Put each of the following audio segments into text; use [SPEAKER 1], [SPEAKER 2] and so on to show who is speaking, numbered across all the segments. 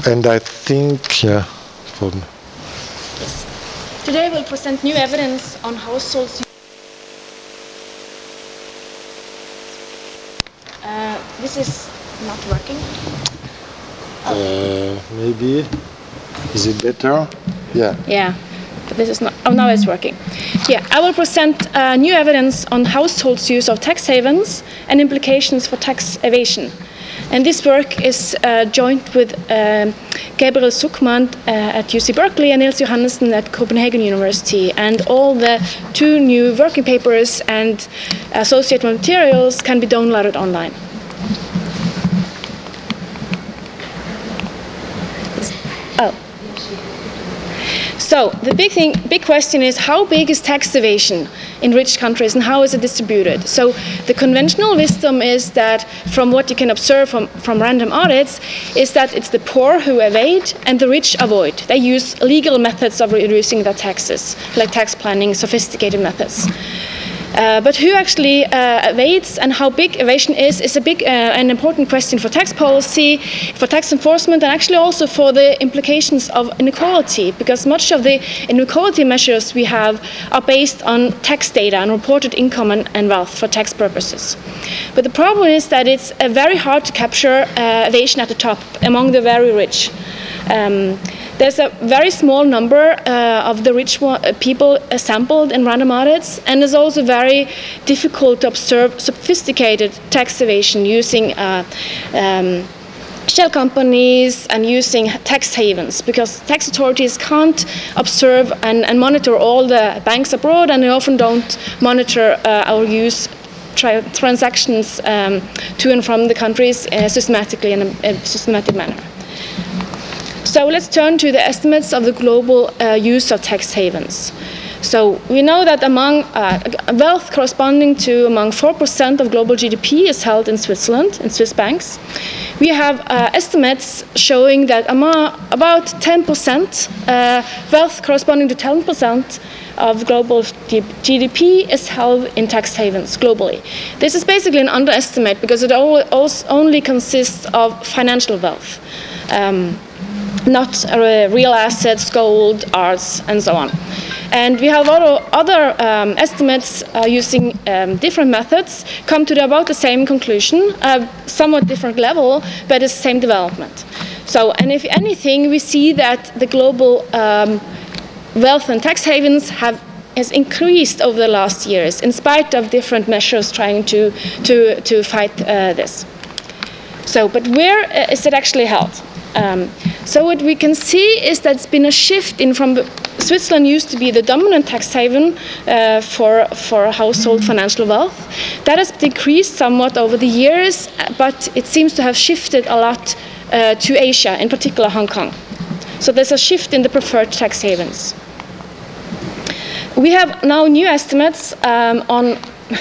[SPEAKER 1] And I think, yeah.
[SPEAKER 2] Today we'll present new evidence on households. This is not working.
[SPEAKER 1] Maybe. Is it better? Yeah.
[SPEAKER 2] Yeah, but this is not. Oh, now it's working. Yeah, I will present new evidence on households' use of tax havens and implications for tax evasion. And this work is joint with Gabriel Zuckman at UC Berkeley and Nils Johannessen at Copenhagen University. And all the 2 new working papers and associated materials can be downloaded online. Oh. So the big question is, how big is tax evasion in rich countries and how is it distributed? So the conventional wisdom is that, from what you can observe from random audits, is that it's the poor who evade and the rich avoid. They use legal methods of reducing their taxes, like tax planning, sophisticated methods. But who actually evades and how big evasion is an important question for tax policy, for tax enforcement, and actually also for the implications of inequality, because much of the inequality measures we have are based on tax data and reported income and wealth for tax purposes. But the problem is that it's very hard to capture evasion at the top among the very rich. There's a very small number of the rich people sampled in random audits, and it's also very difficult to observe sophisticated tax evasion using shell companies and using tax havens, because tax authorities can't observe and monitor all the banks abroad, and they often don't monitor our use transactions to and from the countries systematically in a systematic manner. So let's turn to the estimates of the global use of tax havens. So we know that among wealth corresponding to among 4% of global GDP is held in Switzerland, in Swiss banks. We have estimates showing that about 10%, wealth corresponding to 10% of global GDP is held in tax havens globally. This is basically an underestimate because it only consists of financial wealth. Not real assets, gold, arts, and so on. And we have other estimates using different methods come to about the same conclusion, somewhat different level, but it's the same development. So, and if anything, we see that the global wealth and tax havens has increased over the last years, in spite of different measures trying to fight this. So, but where is it actually held? So what we can see is that it's been a shift in from Switzerland used to be the dominant tax haven for household financial wealth. That has decreased somewhat over the years, but it seems to have shifted a lot to Asia, in particular Hong Kong. So there's a shift in the preferred tax havens. We have now new estimates on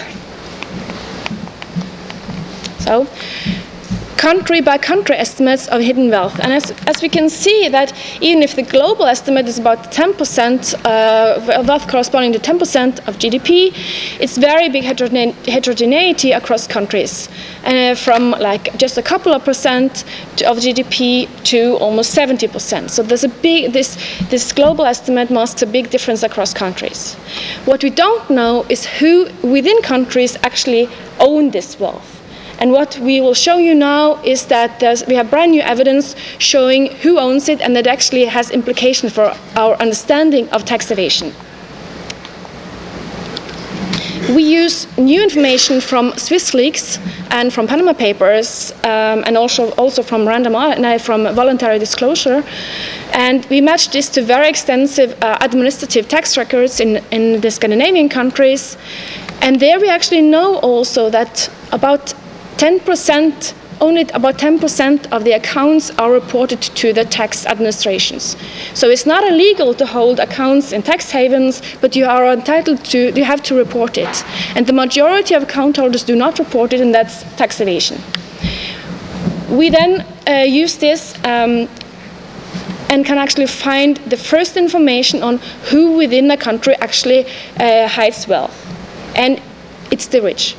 [SPEAKER 2] country-by-country estimates of hidden wealth. And as we can see that even if the global estimate is about 10%, wealth corresponding to 10% of GDP, it's very big heterogeneity across countries, from like just a couple of percent of GDP to almost 70%. So there's a big, this global estimate masks a big difference across countries. What we don't know is who within countries actually own this wealth. And what we will show you now is that we have brand new evidence showing who owns it, and that actually has implications for our understanding of tax evasion. We use new information from Swiss leaks and from Panama Papers, and also from from voluntary disclosure, and we match this to very extensive administrative tax records in the Scandinavian countries, and there we actually know also that only about 10% of the accounts are reported to the tax administrations. So it's not illegal to hold accounts in tax havens, but you are entitled to, you have to report it. And the majority of account holders do not report it, and that's tax evasion. We then use this and can actually find the first information on who within a country actually hides wealth. And it's the rich.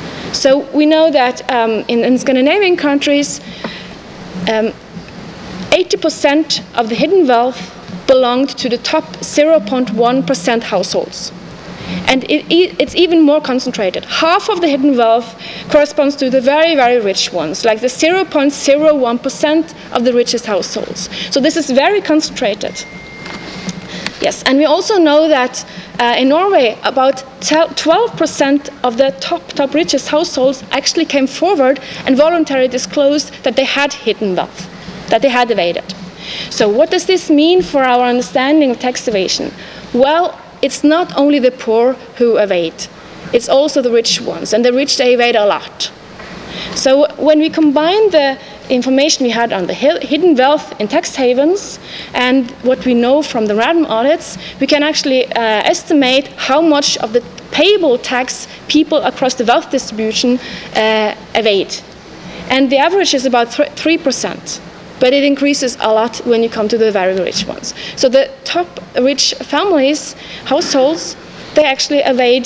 [SPEAKER 2] So we know that in Scandinavian countries, 80% of the hidden wealth belonged to the top 0.1% households. And it's even more concentrated. Half of the hidden wealth corresponds to the very, very rich ones, like the 0.01% of the richest households. So this is very concentrated. Yes, and we also know that in Norway, about 12% of the top richest households actually came forward and voluntarily disclosed that they had hidden wealth, that they had evaded. So what does this mean for our understanding of tax evasion? Well, it's not only the poor who evade, it's also the rich ones, and the rich, they evade a lot. So when we combine the information we had on the hidden wealth in tax havens and what we know from the random audits, we can actually estimate how much of the payable tax people across the wealth distribution evade. And the average is about 3%. But it increases a lot when you come to the very rich ones. So the top rich families, households, they actually evade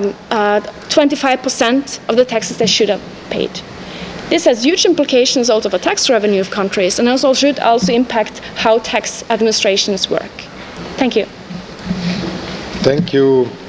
[SPEAKER 2] 25% of the taxes they should have paid. This has huge implications also for tax revenue of countries, and also should also impact how tax administrations work. Thank you.
[SPEAKER 1] Thank you.